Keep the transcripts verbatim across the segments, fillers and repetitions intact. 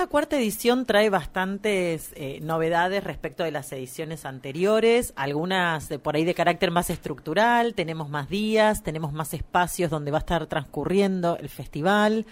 esta cuarta edición trae bastantes eh, novedades respecto de las ediciones anteriores, algunas de, por ahí de carácter más estructural, tenemos más días, tenemos más espacios donde va a estar transcurriendo el festival.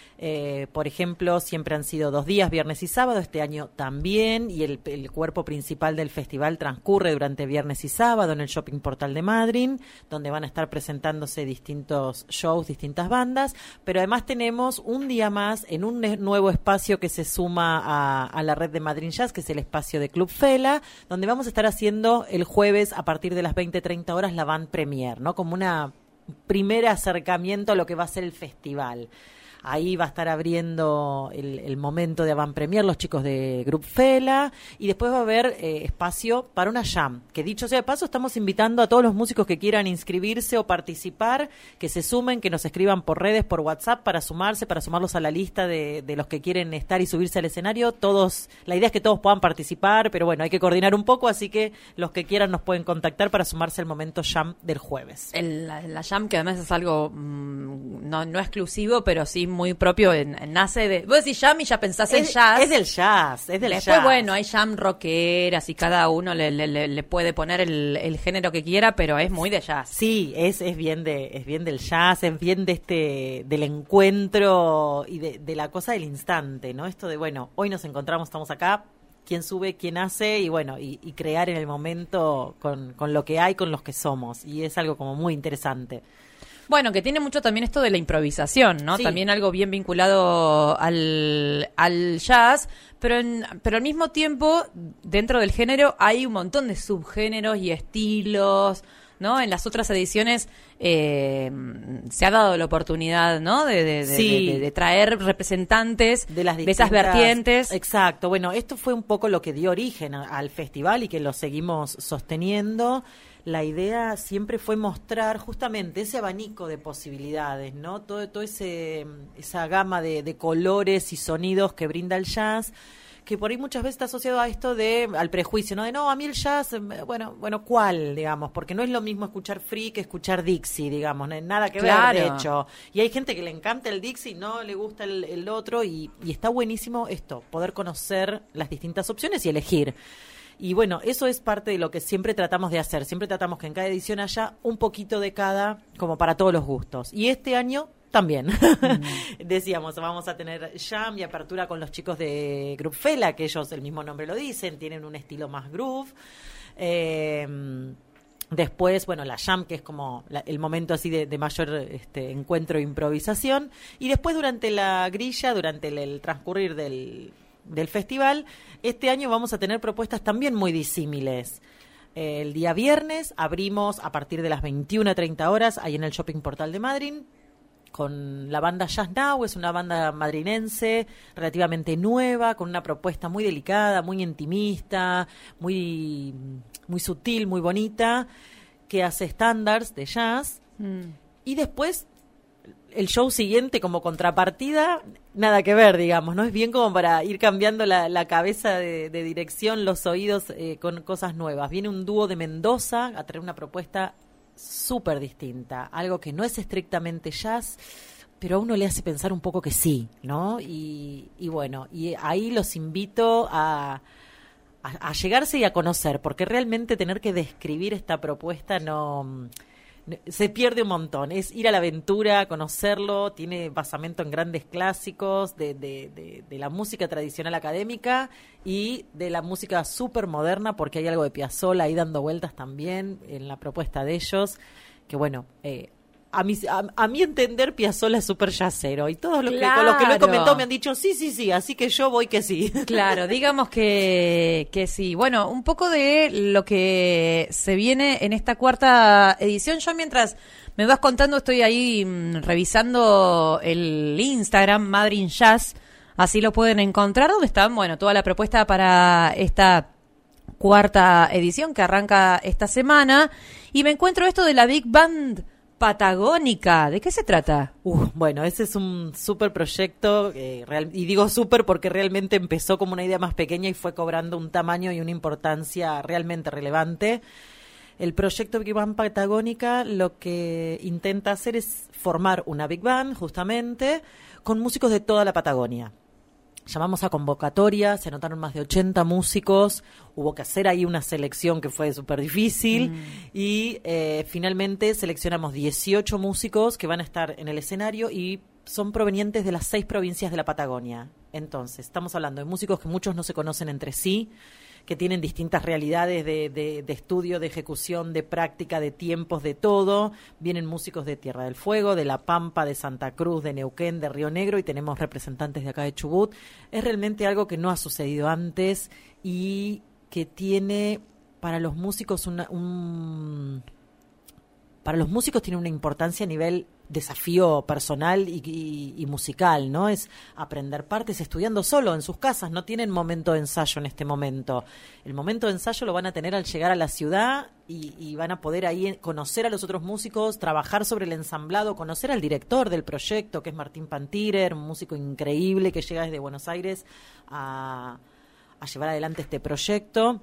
Eh, por ejemplo, siempre han sido dos días, viernes y sábado, este año también, y el, el cuerpo principal del festival transcurre durante viernes y sábado en el Shopping Portal de Madryn, donde van a estar presentándose distintos shows, distintas bandas, pero además tenemos un día más en un ne- nuevo espacio que se suma a, a la red de Madryn Jazz, que es el espacio de Club Fela, donde vamos a estar haciendo el jueves a partir de las veinte treinta horas la Band Premier, ¿no? Como una primer acercamiento a lo que va a ser el festival. Ahí va a estar abriendo el, el momento de avant premier los chicos de Grup Fela, y después va a haber eh, espacio para una jam, que dicho sea de paso, estamos invitando a todos los músicos que quieran inscribirse o participar, que se sumen, que nos escriban por redes, por WhatsApp, para sumarse, para sumarlos a la lista de, de los que quieren estar y subirse al escenario. Todos, la idea es que todos puedan participar, pero bueno, hay que coordinar un poco, así que los que quieran nos pueden contactar para sumarse al momento jam del jueves. El, la, la jam, que además es algo mmm, no, no exclusivo, pero sí muy propio, en, en, nace de... Vos decís jam y ya pensás es, en jazz. Es del jazz, es del Después, jazz. bueno, hay jam rockeras y cada uno le, le, le puede poner el, el género que quiera, pero es muy de jazz. Sí, es, es bien de, es bien del jazz, es bien de este, del encuentro y de, de la cosa del instante, ¿no? Esto de, bueno, hoy nos encontramos, estamos acá, quién sube, quién hace, y bueno, y, y crear en el momento con, con lo que hay, con los que somos, y es algo como muy interesante. Bueno, que tiene mucho también esto de la improvisación, ¿no? Sí. También algo bien vinculado al, al jazz, pero en, pero al mismo tiempo, dentro del género hay un montón de subgéneros y estilos, ¿no? En las otras ediciones eh, se ha dado la oportunidad, ¿no? De, de, de, Sí. de, de, de traer representantes de, las de esas vertientes. Exacto. Bueno, esto fue un poco lo que dio origen a, al festival y que lo seguimos sosteniendo. La idea siempre fue mostrar justamente ese abanico de posibilidades, ¿no? Todo, todo ese esa gama de, de colores y sonidos que brinda el jazz, que por ahí muchas veces está asociado a esto de, al prejuicio, ¿no? De no, a mí el jazz, bueno, bueno, ¿cuál, digamos? Porque no es lo mismo escuchar free que escuchar Dixie, digamos, no hay nada que Claro. ver, de hecho. Y hay gente que le encanta el Dixie, no le gusta el, el otro, y, y está buenísimo esto, poder conocer las distintas opciones y elegir. Y bueno, eso es parte de lo que siempre tratamos de hacer. Siempre tratamos que en cada edición haya un poquito de cada, como para todos los gustos. Y este año también. Mm. Decíamos, vamos a tener jam y apertura con los chicos de Grup Fela, que ellos, el mismo nombre lo dicen, tienen un estilo más groove. Eh, Después, bueno, la jam, que es como la, el momento así de, de mayor este, encuentro e improvisación. Y después, durante la grilla, durante el, el transcurrir del... del festival, este año vamos a tener propuestas también muy disímiles. Eh, el día viernes abrimos a partir de las veintiuna a treinta horas, ahí en el Shopping Portal de Madryn, con la banda Jazz Now. Es una banda madrinense relativamente nueva, con una propuesta muy delicada, muy intimista, muy, muy sutil, muy bonita, que hace estándares de jazz. Mm. Y después el show siguiente, como contrapartida, nada que ver, digamos, ¿no? Es bien como para ir cambiando la, la cabeza de, de dirección, los oídos, eh, con cosas nuevas. Viene un dúo de Mendoza a traer una propuesta súper distinta, algo que no es estrictamente jazz, pero a uno le hace pensar un poco que sí, ¿no? Y, y bueno, y ahí los invito a, a, a llegarse y a conocer, porque realmente tener que describir esta propuesta no... se pierde un montón. Es ir a la aventura, conocerlo. Tiene basamento en grandes clásicos de, de, de, de la música tradicional académica y de la música súper moderna, porque hay algo de Piazzolla ahí dando vueltas también en la propuesta de ellos, que bueno, eh, a mi, a, a mi entender, Piazzolla es súper jazzero, y todos los, claro. que, con los que lo he comentado me han dicho sí, sí, sí, así que yo voy que sí. Claro, digamos que, que sí. Bueno, un poco de lo que se viene en esta cuarta edición. Yo, mientras me vas contando, estoy ahí mmm, revisando el Instagram, Madryn Jazz, así lo pueden encontrar, donde está, bueno, toda la propuesta para esta cuarta edición que arranca esta semana, y me encuentro esto de la Big Band Patagónica. ¿De qué se trata? Uh, bueno, ese es un súper proyecto, eh, real, y digo súper porque realmente empezó como una idea más pequeña y fue cobrando un tamaño y una importancia realmente relevante. El proyecto Big Band Patagónica lo que intenta hacer es formar una Big Band, justamente, con músicos de toda la Patagonia. llamamos a convocatoria, se anotaron más de ochenta músicos, hubo que hacer ahí una selección que fue súper difícil mm. y eh, finalmente seleccionamos dieciocho músicos que van a estar en el escenario y son provenientes de las seis provincias de la Patagonia. Entonces, estamos hablando de músicos que muchos no se conocen entre sí, que tienen distintas realidades de, de, de estudio, de ejecución, de práctica, de tiempos, de todo. Vienen músicos de Tierra del Fuego, de La Pampa, de Santa Cruz, de Neuquén, de Río Negro, y tenemos representantes de acá de Chubut. Es realmente algo que no ha sucedido antes y que tiene para los músicos una, un... para los músicos tiene una importancia a nivel desafío personal y, y, y musical, ¿no? Es aprender partes estudiando solo en sus casas, no tienen momento de ensayo en este momento. El momento de ensayo lo van a tener al llegar a la ciudad y, y van a poder ahí conocer a los otros músicos, trabajar sobre el ensamblado, conocer al director del proyecto, que es Martín Pantirer, un músico increíble que llega desde Buenos Aires a, a llevar adelante este proyecto.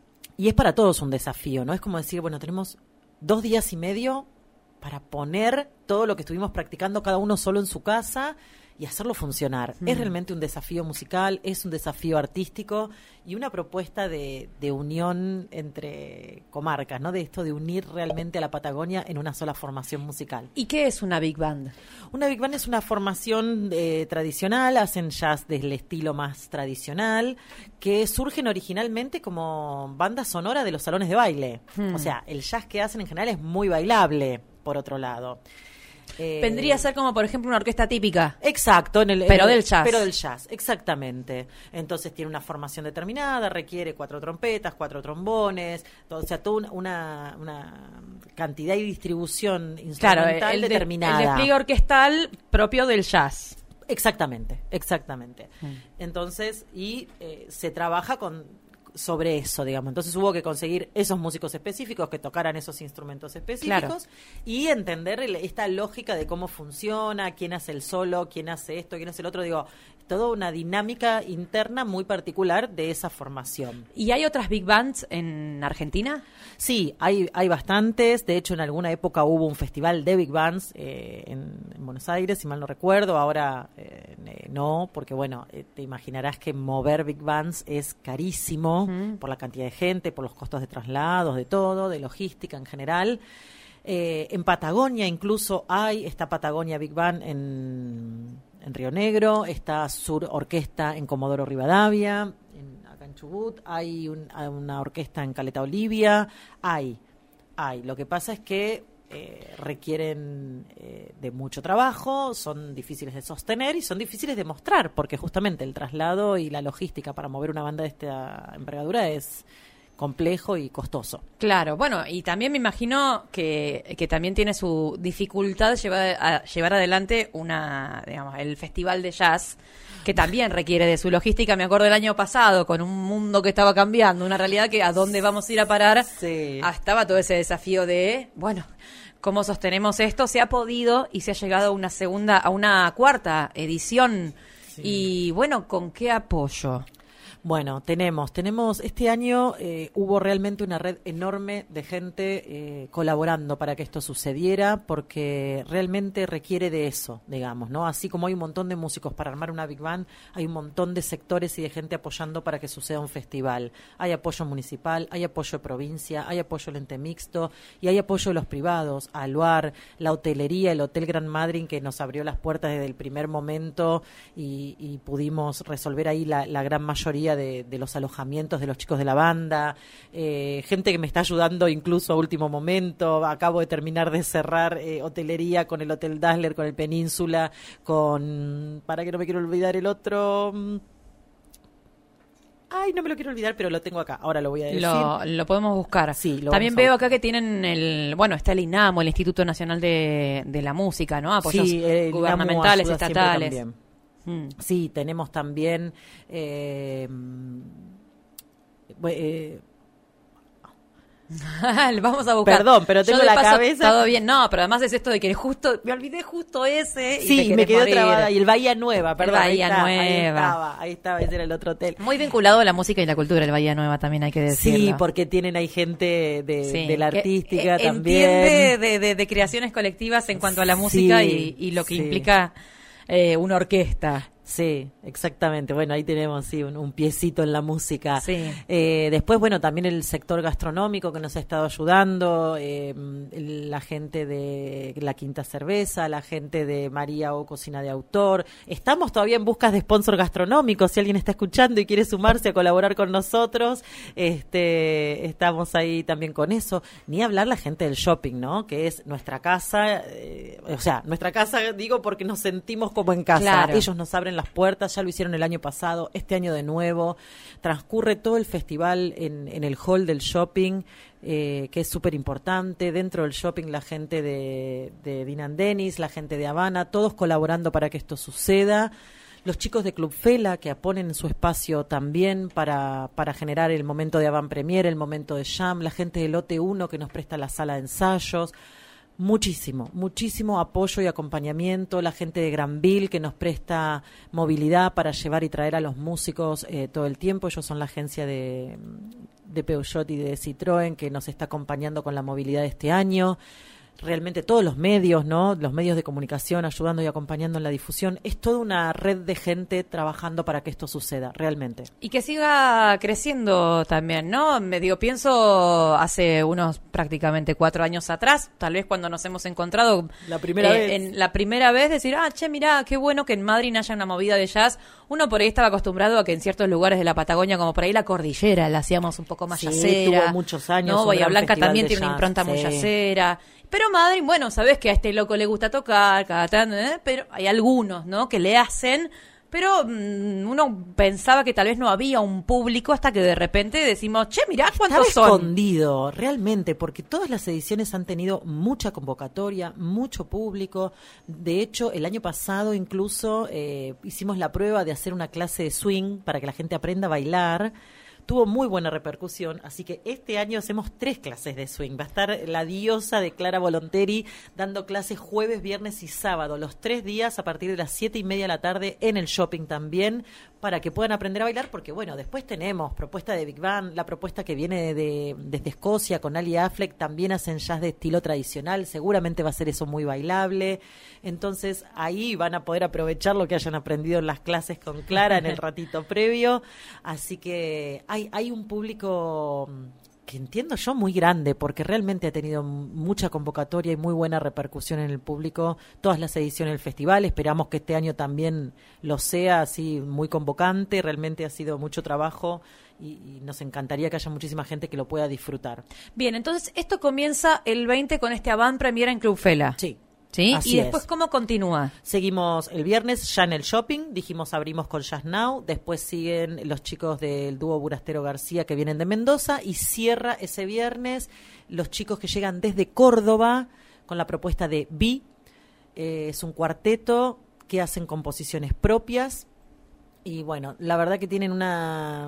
Y es para todos un desafío, ¿no? Es como decir, bueno, tenemos dos días y medio para poner todo lo que estuvimos practicando cada uno solo en su casa y hacerlo funcionar. Mm. Es realmente un desafío musical, es un desafío artístico y una propuesta de, de unión entre comarcas, ¿no? De esto de unir realmente a la Patagonia en una sola formación musical. ¿Y qué es una Big Band? Una Big Band es una formación eh, tradicional, hacen jazz del estilo más tradicional, que surgen originalmente como banda sonora de los salones de baile. Mm. O sea, el jazz que hacen en general es muy bailable, por otro lado. Eh, Vendría a ser como, por ejemplo, una orquesta típica. Exacto. En el, pero en el, del jazz. Pero del jazz, exactamente. Entonces tiene una formación determinada, requiere cuatro trompetas, cuatro trombones, todo, o sea, toda una, una cantidad y distribución instrumental claro, el determinada. De, el despliegue orquestal propio del jazz. Exactamente, exactamente. Mm. Entonces, y eh, se trabaja con... sobre eso, digamos. Entonces hubo que conseguir esos músicos específicos que tocaran esos instrumentos específicos claro. y entender el, esta lógica de cómo funciona, quién hace el solo, quién hace esto, quién hace el otro. Digo, toda una dinámica interna muy particular de esa formación. ¿Y hay otras big bands en Argentina? Sí, hay hay bastantes. De hecho, en alguna época hubo un festival de big bands eh, en, en Buenos Aires, si mal no recuerdo. Ahora eh, no, porque bueno, eh, te imaginarás que mover big bands es carísimo. Uh-huh. Por la cantidad de gente, por los costos de traslados, de todo, de logística en general. Eh, en Patagonia incluso hay, está Patagonia Big Band en, en Río Negro, está Sur Orquesta en Comodoro Rivadavia, en, acá en Chubut, hay, un, hay una orquesta en Caleta Olivia, hay, hay. Lo que pasa es que Eh, requieren eh, de mucho trabajo, son difíciles de sostener y son difíciles de mostrar, porque justamente el traslado y la logística para mover una banda de esta envergadura es complejo y costoso. Claro, bueno, y también me imagino que, que también tiene su dificultad llevar, a, llevar adelante una, digamos, el festival de jazz, que también requiere de su logística. Me acuerdo del año pasado, con un mundo que estaba cambiando, una realidad que a dónde vamos a ir a parar. Sí. Ah, estaba todo ese desafío de, bueno, ¿cómo sostenemos esto? Se ha podido y se ha llegado a una segunda, a una cuarta edición. Sí. Y bueno, ¿con qué apoyo? Bueno, tenemos, tenemos, este año eh, hubo realmente una red enorme de gente eh, colaborando para que esto sucediera, porque realmente requiere de eso, digamos, ¿no? Así como hay un montón de músicos para armar una big band, hay un montón de sectores y de gente apoyando para que suceda un festival. Hay apoyo municipal, hay apoyo de provincia, hay apoyo del ente mixto y hay apoyo de los privados, Aluar, la hotelería, el Hotel Gran Madryn, que nos abrió las puertas desde el primer momento y, y pudimos resolver ahí la, la gran mayoría De, de los alojamientos de los chicos de la banda, eh, gente que me está ayudando incluso a último momento. Acabo de terminar de cerrar eh, hotelería con el Hotel Dazzler, con el Península, con, para que no me quiero olvidar el otro, ay, no me lo quiero olvidar, pero lo tengo acá, ahora lo voy a decir. Lo, lo podemos buscar. Sí, lo También veo acá que tienen el, bueno, está el INAMO, el Instituto Nacional de, de la Música, ¿no? Apoyos sí, gubernamentales, estatales. Mm. Sí, tenemos también eh, eh, vamos a buscar. Perdón, pero tengo la paso, cabeza. Todo bien, no, pero además es esto de que justo, me olvidé justo ese. Y sí, me quedé trabada. Y el Bahía Nueva, perdón. El Bahía ahí está, Nueva. Ahí estaba, ahí estaba, ese era el otro hotel. Muy vinculado a la música y la cultura, el Bahía Nueva también hay que decirlo. Sí, porque tienen ahí gente de, sí, de la artística que, también. Entiende de, de, de creaciones colectivas en cuanto a la música sí, y, y lo que sí. implica eh, una orquesta. Sí, exactamente. Bueno, ahí tenemos sí, un, un piecito en la música. Sí. Eh, después, bueno, también el sector gastronómico que nos ha estado ayudando, eh, la gente de La Quinta Cerveza, la gente de María O Cocina de Autor. Estamos todavía en busca de sponsor gastronómico. Si alguien está escuchando y quiere sumarse a colaborar con nosotros, este, estamos ahí también con eso. Ni hablar la gente del shopping, ¿no? Que es nuestra casa, eh, o sea, nuestra casa, digo, porque nos sentimos como en casa. Claro. Ellos nos abren las puertas, ya lo hicieron el año pasado, este año de nuevo. Transcurre todo el festival en, en el hall del shopping, eh, que es súper importante. Dentro del shopping la gente de, de Dean and Dennis, la gente de Habana, todos colaborando para que esto suceda. Los chicos de Club Fela que ponen su espacio también para, para generar el momento de avant premiere, el momento de jam, la gente de Lote uno que nos presta la sala de ensayos. Muchísimo, muchísimo apoyo y acompañamiento, la gente de Granville que nos presta movilidad para llevar y traer a los músicos eh, todo el tiempo. Ellos son la agencia de, de Peugeot y de Citroën que nos está acompañando con la movilidad de este año. Realmente todos los medios, ¿no? Los medios de comunicación ayudando y acompañando en la difusión. Es toda una red de gente trabajando para que esto suceda, realmente. Y que siga creciendo también, ¿no? Me digo, pienso hace unos prácticamente cuatro años atrás, tal vez cuando nos hemos encontrado La primera eh, vez. en la primera vez, decir, ah, che, mirá, qué bueno que en Madrid haya una movida de jazz. Uno por ahí estaba acostumbrado a que en ciertos lugares de la Patagonia, como por ahí la cordillera, la hacíamos un poco más Sí, yacera. tuvo muchos años, ¿no? un Bahía gran Blanca festival también de tiene una jazz, impronta muy sí. yacera. Pero Madrid, bueno, sabés que a este loco le gusta tocar, cada tanto, ¿eh? Pero hay algunos, ¿no? Que le hacen, pero mmm, uno pensaba que tal vez no había un público hasta que de repente decimos, che, mirá cuántos Estaba son. escondido, realmente, porque todas las ediciones han tenido mucha convocatoria, mucho público. De hecho, el año pasado incluso eh, hicimos la prueba de hacer una clase de swing para que la gente aprenda a bailar. Tuvo muy buena repercusión, así que este año hacemos tres clases de swing. Va a estar la diosa de Clara Volonteri dando clases jueves, viernes y sábado, los tres días a partir de las siete y media de la tarde en el shopping también, para que puedan aprender a bailar, porque bueno, después tenemos propuesta de Big Band, la propuesta que viene de, desde Escocia con Ali Affleck, también hacen jazz de estilo tradicional, seguramente va a ser eso muy bailable. Entonces ahí van a poder aprovechar lo que hayan aprendido en las clases con Clara en el ratito previo, así que hay, hay un público que entiendo yo muy grande, porque realmente ha tenido mucha convocatoria y muy buena repercusión en el público, todas las ediciones del festival. Esperamos que este año también lo sea así, muy convocante. Realmente ha sido mucho trabajo y, y nos encantaría que haya muchísima gente que lo pueda disfrutar. Bien, entonces esto comienza el veinte con este avant premiere en Club Fela. Sí. ¿Sí? Así ¿Y después es. cómo continúa? Seguimos el viernes ya en el shopping, dijimos abrimos con Jazz Now, después siguen los chicos del dúo Burastero García que vienen de Mendoza y cierra ese viernes los chicos que llegan desde Córdoba con la propuesta de B. Eh, es un cuarteto que hacen composiciones propias y bueno, la verdad que tienen una...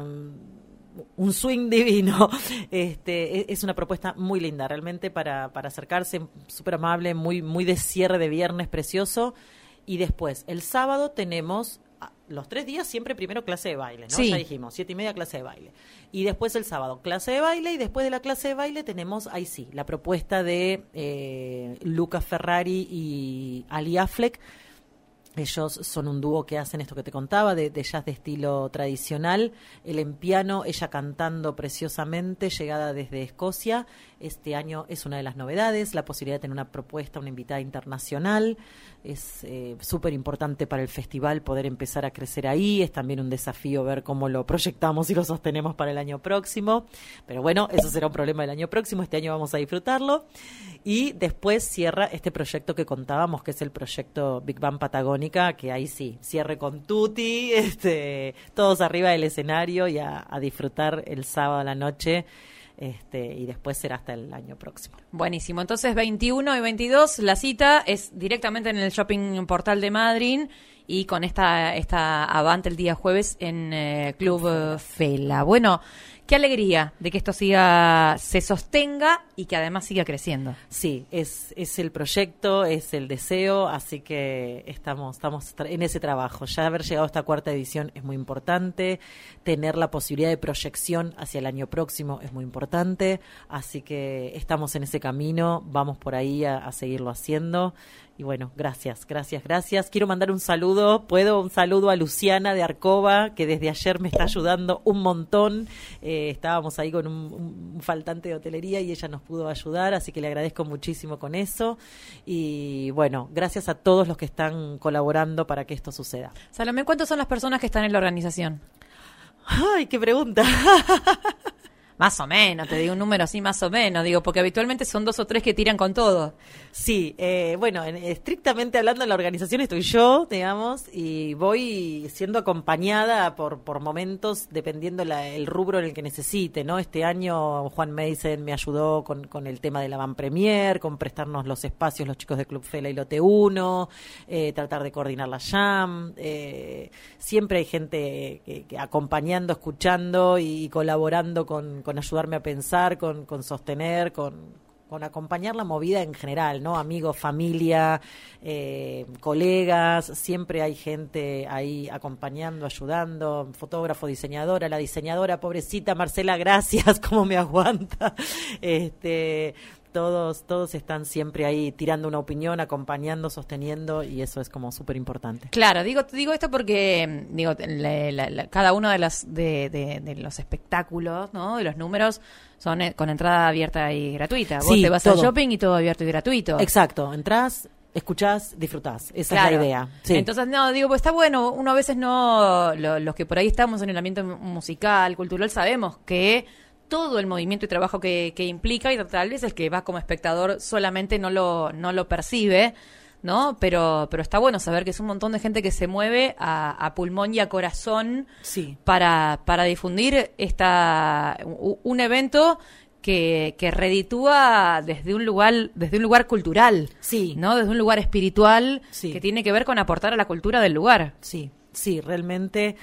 un swing divino. Este, es una propuesta muy linda, realmente para, para acercarse, súper amable, muy, muy de cierre de viernes, precioso. Y después, el sábado tenemos los tres días siempre primero clase de baile, ¿no? Sí. Ya dijimos, siete y media clase de baile. Y después el sábado clase de baile y después de la clase de baile tenemos, ahí sí, la propuesta de eh, Luca Ferrari y Ali Affleck. Ellos son un dúo que hacen esto que te contaba, de, de jazz de estilo tradicional. Él en piano, ella cantando preciosamente, llegada desde Escocia. Este año es una de las novedades, la posibilidad de tener una propuesta, una invitada internacional. Es eh, súper importante para el festival poder empezar a crecer ahí. Es también un desafío ver cómo lo proyectamos y lo sostenemos para el año próximo. Pero bueno, eso será un problema del año próximo. Este año vamos a disfrutarlo. Y después cierra este proyecto que contábamos, que es el proyecto Big Band Patagónica, que ahí sí, cierre con tutti, este, todos arriba del escenario y a, a disfrutar el sábado a la noche. Este, y después será hasta el año próximo. Buenísimo. Entonces, veintiuno y veintidós, la cita es directamente en el Shopping Portal de Madrid y con esta esta Avant el día jueves en eh, Club Fela. Fela. Bueno, qué alegría de que esto siga, se sostenga y que además siga creciendo. Sí, es, es el proyecto, es el deseo, así que estamos, estamos en ese trabajo. Ya haber llegado a esta cuarta edición es muy importante, tener la posibilidad de proyección hacia el año próximo es muy importante, así que estamos en ese camino, vamos por ahí a, a seguirlo haciendo Y bueno, gracias, gracias, gracias. Quiero mandar un saludo, puedo un saludo a Luciana de Arcoba, que desde ayer me está ayudando un montón. Eh, estábamos ahí con un, un faltante de hotelería y ella nos pudo ayudar, así que le agradezco muchísimo con eso. Y bueno, gracias a todos los que están colaborando para que esto suceda. Salomé, ¿cuántas son las personas que están en la organización? Ay, qué pregunta. Más o menos, te digo un número así más o menos, digo, porque habitualmente son dos o tres que tiran con todo. Sí, eh, bueno, en, estrictamente hablando en la organización estoy yo, digamos, y voy siendo acompañada por, por momentos dependiendo la, el rubro en el que necesite, ¿no? Este año Juan Meisen me ayudó con, con el tema de la Van Premier, con prestarnos los espacios los chicos de Club Fela y Lote uno, eh, tratar de coordinar la Jam, eh, siempre hay gente que, que acompañando, escuchando y, y colaborando con con ayudarme a pensar, con, con sostener, con, con acompañar la movida en general, ¿no? Amigos, familia, eh, colegas, siempre hay gente ahí acompañando, ayudando, fotógrafo, diseñadora, la diseñadora, pobrecita Marcela, gracias, cómo me aguanta, este... Todos, todos están siempre ahí tirando una opinión, acompañando, sosteniendo, y eso es como súper importante. Claro, digo digo esto porque digo la, la, la, cada uno de los de, de, de los espectáculos, ¿no? De los números son eh, con entrada abierta y gratuita. Vos sí, te vas todo. al shopping y todo abierto y gratuito. Exacto, entrás, escuchás, disfrutás. Esa claro. es la idea. Sí. Entonces, no, digo, pues está bueno. Uno a veces no, lo, los que por ahí estamos en el ambiente musical, cultural, sabemos que todo el movimiento y trabajo que, que implica, y tal vez el que va como espectador solamente no lo, no lo percibe, ¿no? Pero, pero está bueno saber que es un montón de gente que se mueve a, a pulmón y a corazón sí. para, para difundir esta un evento que, que reditúa desde un lugar, desde un lugar cultural, sí. ¿no? Desde un lugar espiritual, sí. que tiene que ver con aportar a la cultura del lugar. Sí, sí, realmente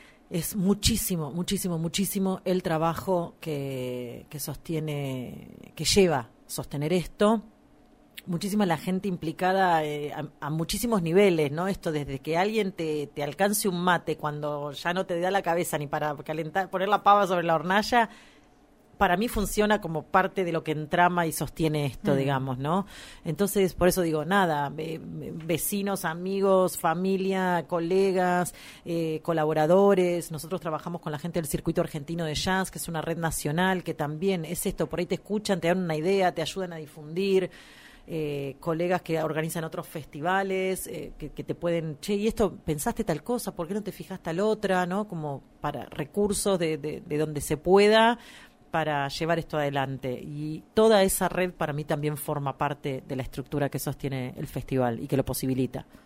es muchísimo, muchísimo, muchísimo el trabajo que, que sostiene, que lleva sostener esto. Muchísima la gente implicada eh, a, a muchísimos niveles, ¿no? Esto desde que alguien te, te alcance un mate cuando ya no te da la cabeza ni para calentar, poner la pava sobre la hornalla, para mí funciona como parte de lo que entrama y sostiene esto, mm. digamos, ¿no? Entonces, por eso digo, nada, eh, vecinos, amigos, familia, colegas, eh, colaboradores. Nosotros trabajamos con la gente del Circuito Argentino de Jazz, que es una red nacional, que también es esto, por ahí te escuchan, te dan una idea, te ayudan a difundir. Eh, colegas que organizan otros festivales, eh, que, que te pueden, che, y esto, pensaste tal cosa, ¿por qué no te fijaste tal otra? ¿No? Como para recursos de, de, de donde se pueda, para llevar esto adelante. Y toda esa red para mí también forma parte de la estructura que sostiene el festival y que lo posibilita.